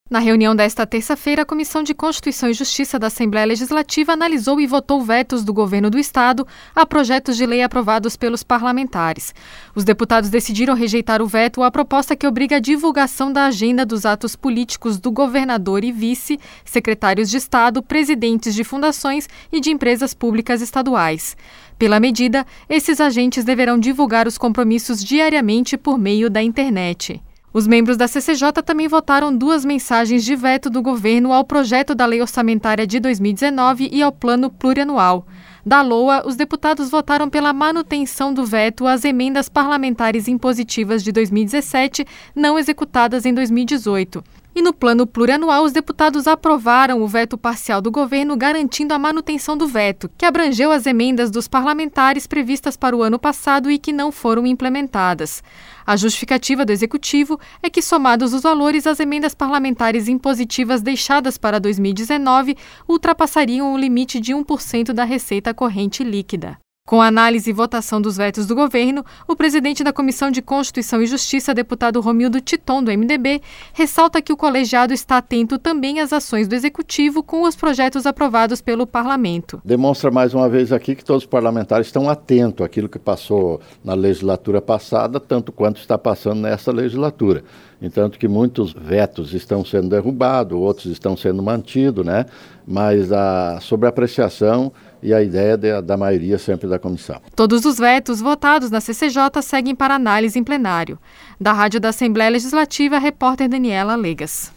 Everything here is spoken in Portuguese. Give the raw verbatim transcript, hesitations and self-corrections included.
Na reunião desta terça-feira, a Comissão de Constituição e Justiça da Assembleia Legislativa analisou e votou vetos do governo do Estado a projetos de lei aprovados pelos parlamentares. Os deputados decidiram rejeitar o veto à proposta que obriga a divulgação da agenda dos atos políticos do governador e vice, secretários de Estado, presidentes de fundações e de empresas públicas estaduais. Pela medida, esses agentes deverão divulgar os compromissos diariamente por meio da internet. Os membros da C C J também votaram duas mensagens de veto do governo ao projeto da Lei Orçamentária de dois mil e dezenove e ao Plano Plurianual. Da LOA, os deputados votaram pela manutenção do veto às emendas parlamentares impositivas de dois mil e dezessete, não executadas em dois mil e dezoito. E no Plano Plurianual, os deputados aprovaram o veto parcial do governo, garantindo a manutenção do veto, que abrangeu as emendas dos parlamentares previstas para o ano passado e que não foram implementadas. A justificativa do Executivo é que, somados os valores, as emendas parlamentares impositivas deixadas para dois mil e dezenove ultrapassariam o limite de um por cento da receita corrente líquida. Com a análise e votação dos vetos do governo, o presidente da Comissão de Constituição e Justiça, deputado Romildo Titon, do M D B, ressalta que o colegiado está atento também às ações do Executivo com os projetos aprovados pelo Parlamento. Demonstra mais uma vez aqui que todos os parlamentares estão atentos àquilo que passou na legislatura passada, tanto quanto está passando nessa legislatura. Entanto que muitos vetos estão sendo derrubados, outros estão sendo mantidos, né? Mas a, sobre a apreciação e a ideia de, da maioria sempre da comissão. Todos os vetos votados na C C J seguem para análise em plenário. Da Rádio da Assembleia Legislativa, a repórter Daniela Legas.